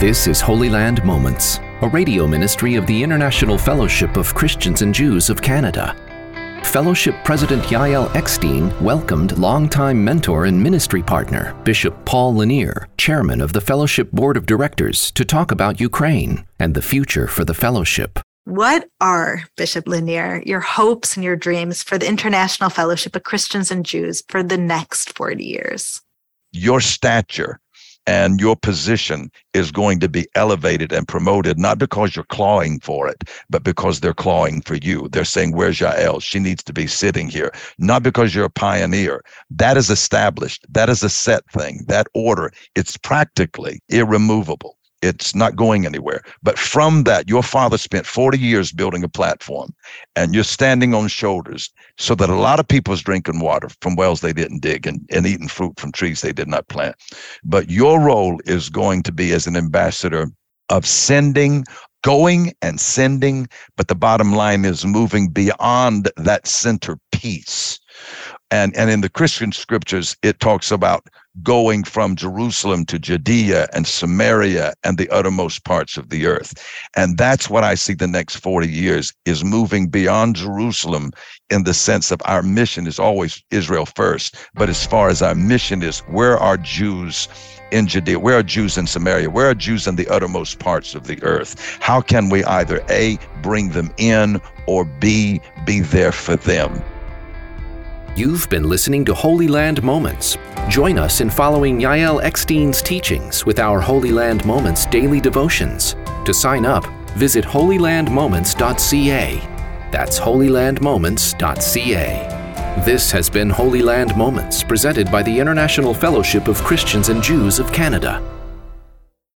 This is Holy Land Moments, a radio ministry of the International Fellowship of Christians and Jews of Canada. Fellowship President Yael Eckstein welcomed longtime mentor and ministry partner, Bishop Paul Lanier, chairman of the Fellowship Board of Directors, to talk about Ukraine and the future for the Fellowship. What are, Bishop Lanier, your hopes and your dreams for the International Fellowship of Christians and Jews for the next 40 years? Your stature and your position is going to be elevated and promoted, not because you're clawing for it, but because they're clawing for you. They're saying, where's Yael? She needs to be sitting here. Not because you're a pioneer. That is established. That is a set thing. That order, it's practically irremovable. It's not going anywhere. But from that, your father spent 40 years building a platform, and you're standing on shoulders so that a lot of people is drinking water from wells they didn't dig and eating fruit from trees they did not plant. But your role is going to be as an ambassador of sending, going and sending, but the bottom line is moving beyond that centerpiece. And in the Christian scriptures, it talks about going from Jerusalem to Judea and Samaria and the uttermost parts of the earth. And that's what I see the next 40 years is moving beyond Jerusalem in the sense of our mission is always Israel first. But as far as our mission is, where are Jews in Judea? Where are Jews in Samaria? Where are Jews in the uttermost parts of the earth? How can we either A, bring them in, or B, be there for them? You've been listening to Holy Land Moments. Join us in following Yael Eckstein's teachings with our Holy Land Moments daily devotions. To sign up, visit holylandmoments.ca. That's holylandmoments.ca. This has been Holy Land Moments, presented by the International Fellowship of Christians and Jews of Canada.